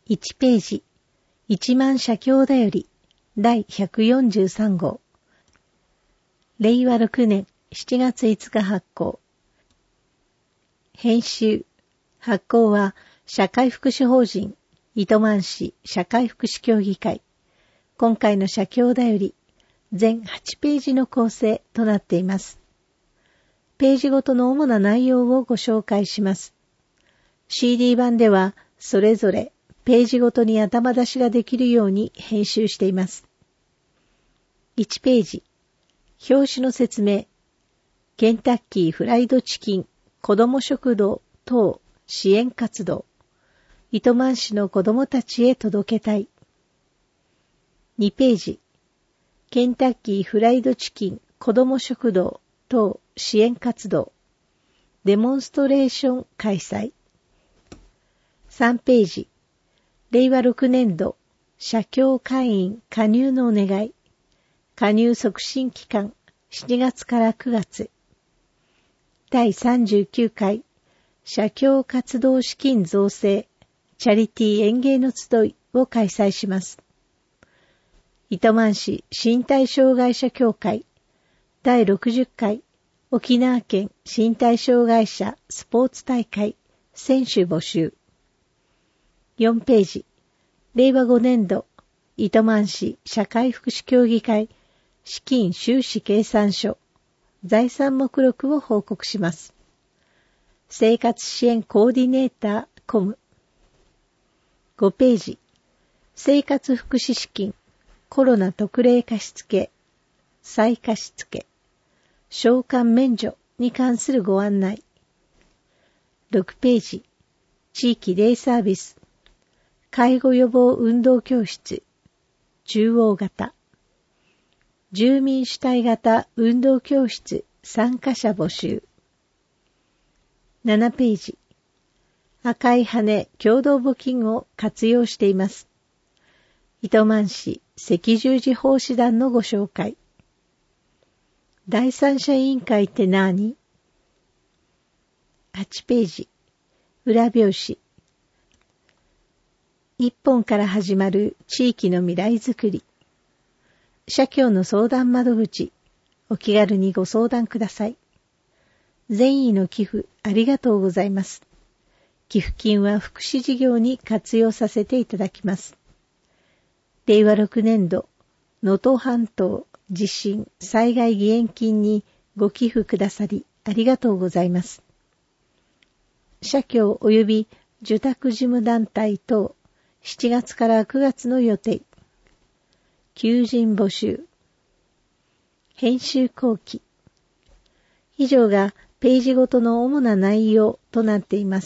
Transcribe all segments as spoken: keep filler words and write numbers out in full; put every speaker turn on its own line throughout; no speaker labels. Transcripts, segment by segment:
いちページ、一万社経だより、だいひゃくよんじゅうさん号。れいわろくねんしちがついつか発行。編集。発行は、社会福祉法人、糸満市社会福祉協議会。今回の社経だより、全はちページの構成となっています。ページごとの主な内容をご紹介します。シーディー 版では、それぞれページごとに頭出しができるように編集しています。いちページ、表紙の説明。ケンタッキーフライドチキン子ども食堂等支援活動。糸満市の子どもたちへ届けたい。にページ、ケンタッキーフライドチキン子ども食堂等支援活動。デモンストレーション開催。さんページ、れいわろくねん度社協会員加入のお願い。加入促進期間しちがつからくがつ。だいさんじゅうきゅうかい社協活動資金造成チャリティー園芸の集いを開催します。糸満市身体障害者協会だいろくじゅっかい沖縄県身体障害者スポーツ大会選手募集。よんページ、れいわごねん度糸満市社会福祉協議会資金収支計算書財産目録を報告します。生活支援コーディネーターコム。ごページ、生活福祉資金コロナ特例貸付再貸付償還免除に関するご案内。ろくページ、地域デイサービス介護予防運動教室中央型住民主体型運動教室参加者募集。ななページ、赤い羽共同募金を活用しています。糸満市赤十字奉仕団のご紹介。第三者委員会って何？はちページ、裏表紙。一本から始まる地域の未来づくり。社協の相談窓口、お気軽にご相談ください。善意の寄付ありがとうございます。寄付金は福祉事業に活用させていただきます。れいわろくねん度、能登半島地震災害義援金にご寄付くださりありがとうございます。社協及び受託事務団体等しちがつからくがつの予定。求人募集。編集後期。以上がページごとの主な内容となっています。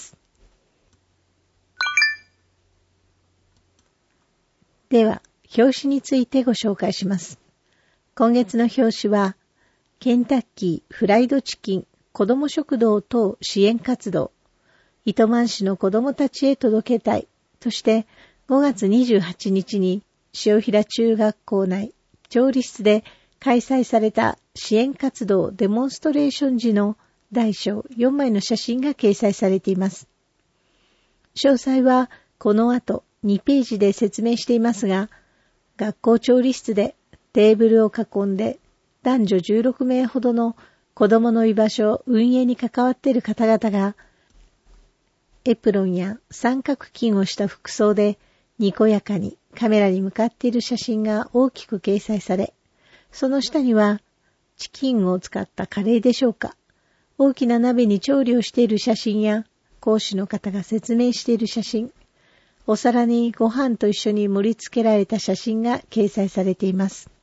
では、表紙についてご紹介します。今月の表紙は、ケンタッキーフライドチキン子ども食堂等支援活動、糸満市の子どもたちへ届けたいとして、ごがつにじゅうはちにちに塩平中学校内調理室で開催された支援活動デモンストレーション時の大小よんまいの写真が掲載されています。詳細はこの後にページで説明していますが、学校調理室でテーブルを囲んで男女じゅうろくめいほどの子どもの居場所運営に関わっている方々がエプロンや三角巾をした服装でにこやかにカメラに向かっている写真が大きく掲載され、その下にはチキンを使ったカレーでしょうか、大きな鍋に調理をしている写真や講師の方が説明している写真、お皿にご飯と一緒に盛り付けられた写真が掲載されています。